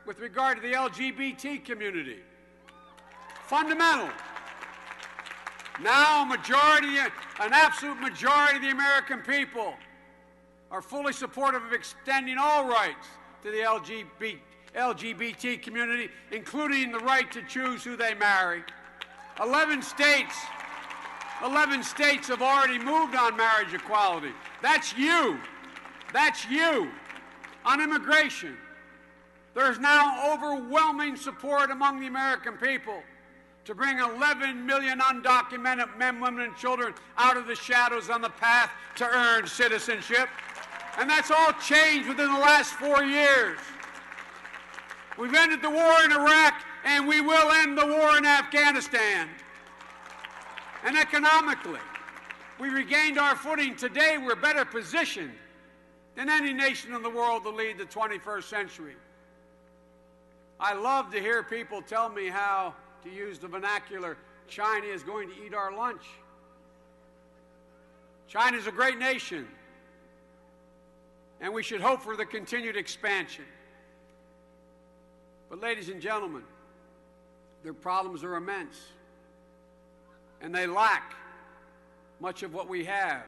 with regard to the LGBT community. Fundamental. Now an absolute majority of the American people are fully supportive of extending all rights to the LGBT community, including the right to choose who they marry. 11 states have already moved on marriage equality. That's you. That's you. On immigration, there's now overwhelming support among the American people to bring 11 million undocumented men, women, and children out of the shadows on the path to earned citizenship. And that's all changed within the last 4 years. We've ended the war in Iraq, and we will end the war in Afghanistan. And economically, we regained our footing. Today, we're better positioned than any nation in the world to lead the 21st century. I love to hear people tell me how, to use the vernacular, China is going to eat our lunch. China's a great nation, and we should hope for the continued expansion. But ladies and gentlemen, their problems are immense, and they lack much of what we have.